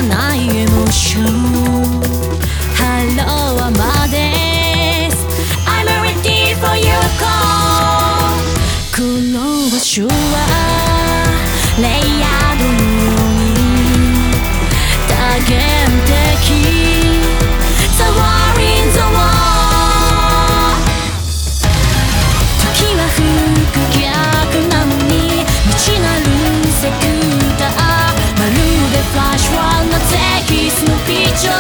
ないエモーション。ハローはまです。 I'm ready for your call。 この場所はレイヤードのように多元的。The war in the war。 時は不可逆なのに未知なるセクター。まるでフラッシュワンのテキストのピッチャ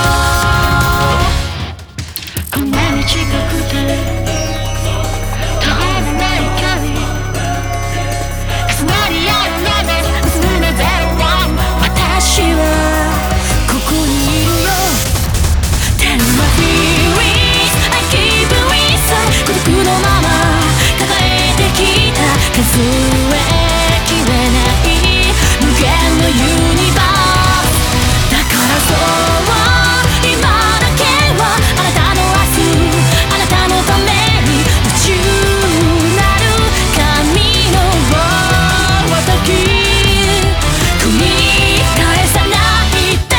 ー。こんなに近くて遠くない距離。重なり合うなぜ娘のゼロワン。私はここにいるよ。Tell my feelings I keep it inside。 孤独のまま抱えてきた数えきれない無限のユニバース。だからそう今だけはあなたの明日、あなたのために夢中なる神のごとき繰り返さないで。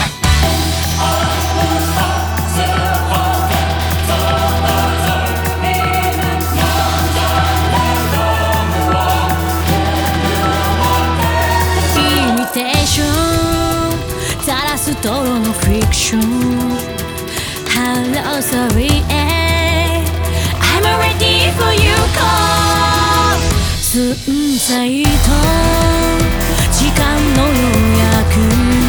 イミテーション垂らす泥のフィクション。 Hello sorry I'm ready for your call。 寸済と時間の予約